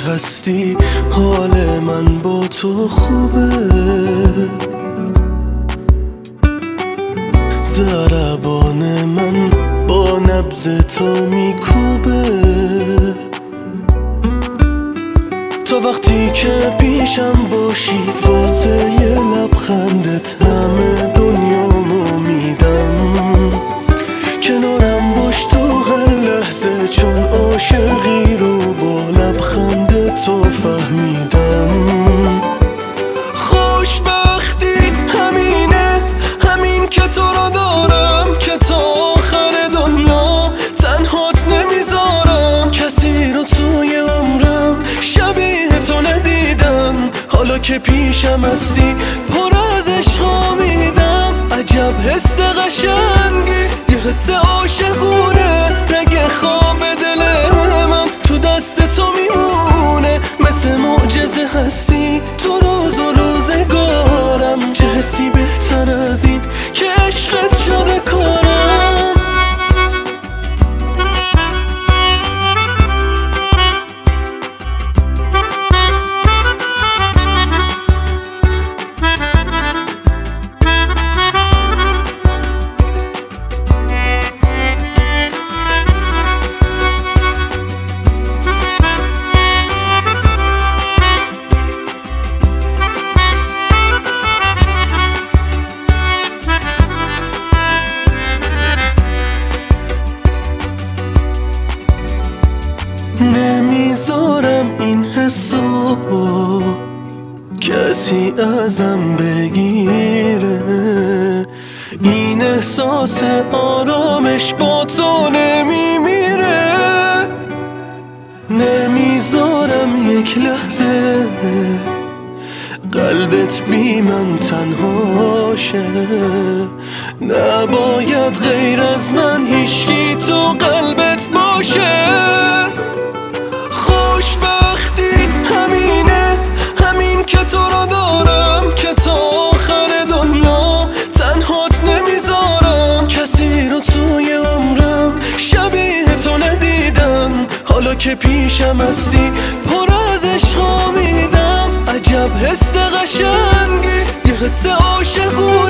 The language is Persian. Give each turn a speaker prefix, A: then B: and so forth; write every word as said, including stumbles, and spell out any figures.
A: هستی حال من با تو خوبه، ضربان من با نبض تو میکوبه. تا وقتی که پیشم باشی واسه یه لبخندت همه دنیامو میدم. کنارم باش تو هر لحظه چون عاشقی رو با لبخند تو فهمیدم. خوشبختی همینه، همین که تو رو دارم، که تا آخر دنیا تنهات نمیذارم. کسی رو توی عمرم شبیه تو ندیدم، حالا که پیشم هستی پر از عشقا میدم. عجب حس قشنگی، یه حس عاشقونه، رگ خواب دل من تو دست تو میمونه. مثل معجزه هستی تو روز و روزگارم، چه حسی بهتر از این که عشقت شده کارم. نمیذارم این حسو کسی ازم بگیره، این احساس آرامش با تو نمیمیره. نمیذارم یک لحظه قلبت بی من تنها شه، نباید غیر از من هیچکی تو قلبت باشه. خوشبختی همینه، همین که تو رو دارم، که تا آخر دنیا تنهات نمیذارم. کسی رو توی عمرم شبیه تو ندیدم، حالا که پیشم هستی پر از عشقا میدم. عجب حس قشنگی، یه حس عاشقونه،